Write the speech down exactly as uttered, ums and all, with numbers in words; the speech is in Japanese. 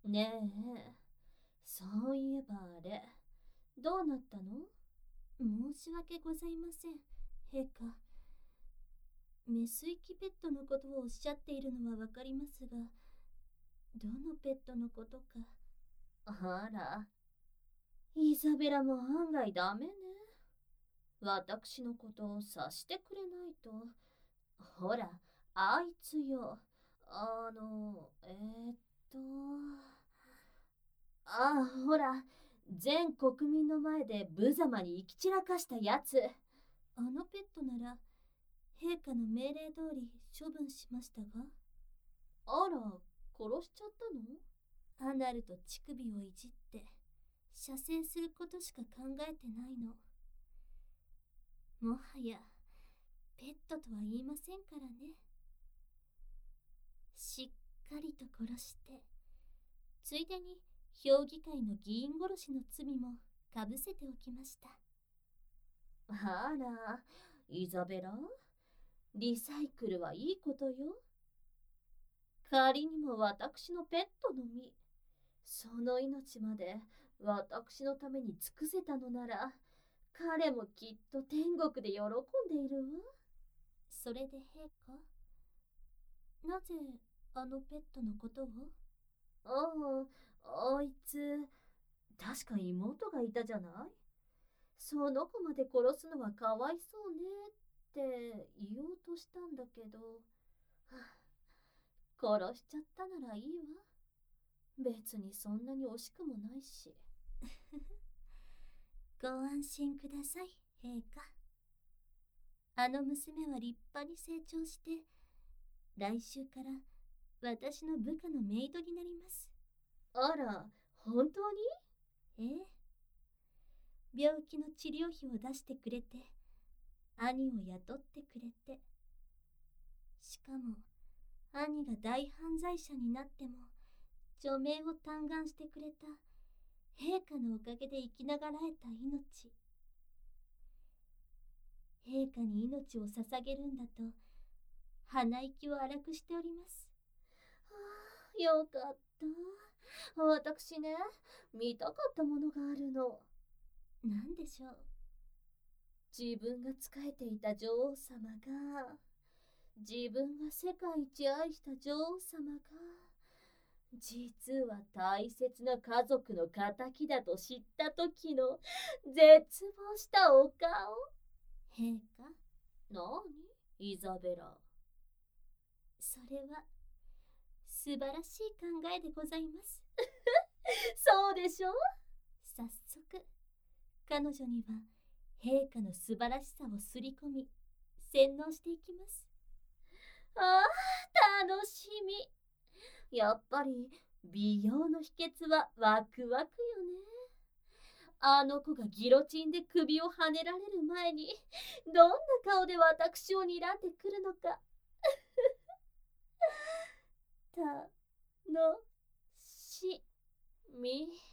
ねえ、そういえばあれ、どうなったの？ 申し訳ございません、陛下。メスイキペットのことをおっしゃっているのはわかりますが、どのペットのことか。 あら、イザベラも案外ダメね。私のことを察してくれないと。ほら、あいつよ。あの、えー、っと。ああ、ほら、全国民の前で無様に生き散らかしたやつ。 あのペットなら、陛下の命令通り処分しましたが。 あら、殺しちゃったの？ アナルと乳首をいじって、射精することしか考えてないの。もはや、ペットとは言いませんからね。しっかりと殺して、ついでに評議会の議員殺しの罪もかぶせておきました。 あら、イザベラ、リサイクルはいいことよ。仮にも私のペットの身、その命まで私のために尽くせたのなら、彼もきっと天国で喜んでいるわ。 それで陛下、なぜあのペットのことを？ ああ、あいつ、確か妹がいたじゃない？その子まで殺すのはかわいそうねって言おうとしたんだけど、はあ、殺しちゃったならいいわ。別にそんなに惜しくもないし。 ご安心ください、陛下。あの娘は立派に成長して、来週から私の部下のメイドになります。 あら、本当に？ ええ。病気の治療費を出してくれて、兄を雇ってくれて、しかも兄が大犯罪者になっても除名を嘆願してくれた陛下のおかげで生きながらえた命。陛下に命を捧げるんだと鼻息を荒くしております。 はあ、よかった。私ね、見たかったものがあるの。 何でしょう？ 自分が仕えていた女王様が、自分が世界一愛した女王様が、実は大切な家族の敵だと知った時の絶望したお顔。 陛下、 なに、イザベラ。 それは素晴らしい考えでございます。 そうでしょ？ 早速、彼女には陛下の素晴らしさをすり込み、洗脳していきます。 ああ、楽しみ。やっぱり美容の秘訣はワクワクよね。あの子がギロチンで首をはねられる前に、どんな顔で私を睨んでくるのか。たのしみ。